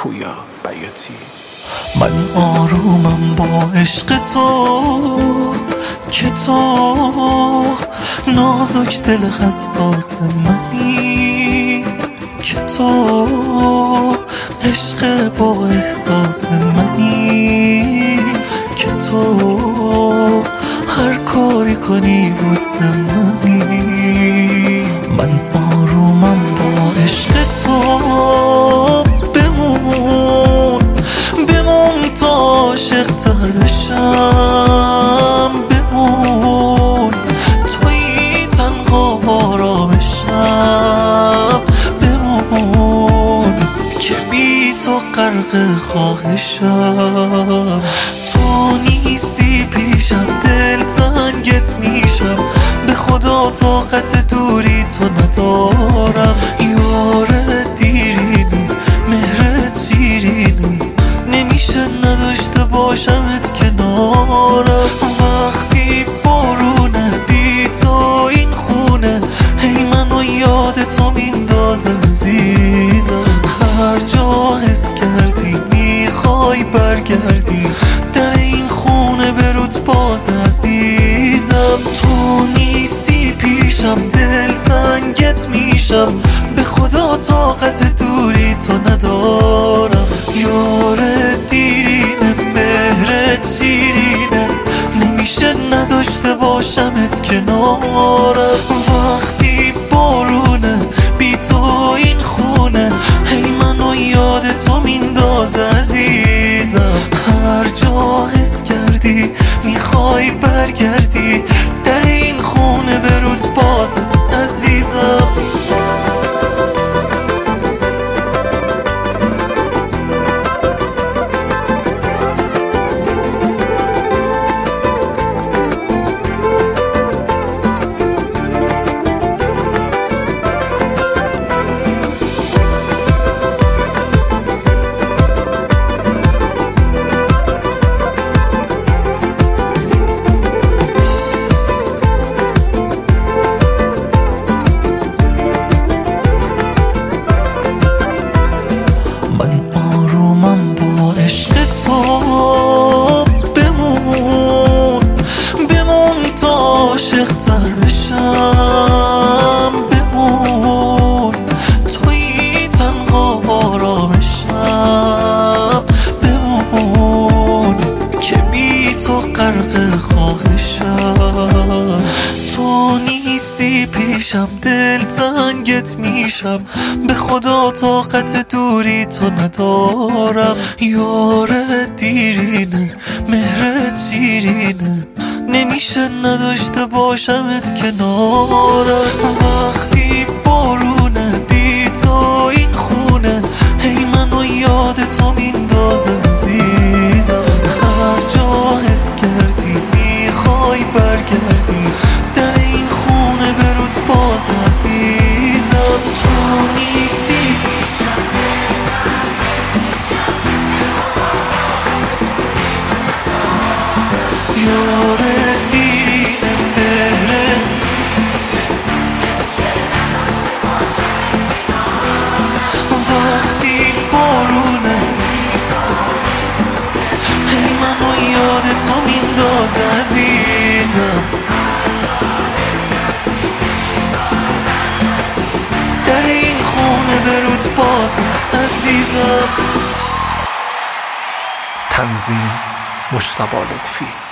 پویا بیاتی. من آرومم با عشق تو که تو نازک دل حساس منی، که تو عشق با احساس منی، که تو هر کاری کنی واسه منی. من آرومم با عشق تو، بمون تا عاشق تر بشم، بمون توی تنها آرامشم، بمون که بی تو غرق خواهشم. تو نیستی پیشم دل تنگت میشم، به خدا طاقت دوری تو ندارم. یار دیرینه مهرت شیرینه، نمیشه نداشته باشمت کنارم. وقتی بارونه بی تو این خونه، هی منو یاد تو میندازه عزیزم. هر جا حس کردی میخوای برگردی، در این خونه برود باز عزیزم. تو نیستی پیشم دل تنگت میشم، به خدا طاقت دوری تو ندارم. یار دیرینه مهرت شیرینه، نمیشه نداشته باشمت کنارم. وقتی بارونه بی تو این خونه، هی منو یاد تو میندازه عزیزم. هر جا حس کردی میخوای برگردی، در این خونه برود باز عزیزم. عاشق‌تر بشم، بمون توی تنها آرامشم، بمون که بی تو غرق خواهشم. تو نیستی پیشم دل تنگت میشم، به خدا طاقت دوری تو ندارم. یار دیرینه مهرت شیرینه، نمیشه نداشته باشمت کنارم. وقتی بارونه بی تو این خونه، هی منو یاد تو میندازه عزیزم. هر جا حس کردی میخوای برگردی، در این خونه برود باز عزیزم. تو نیستی یار دیرینه مهره، وقتی بارونه هی منو یاد تو میندازه عزیزم. در این خونه برود باز عزیزم. تنظیم مجتبی لطفی.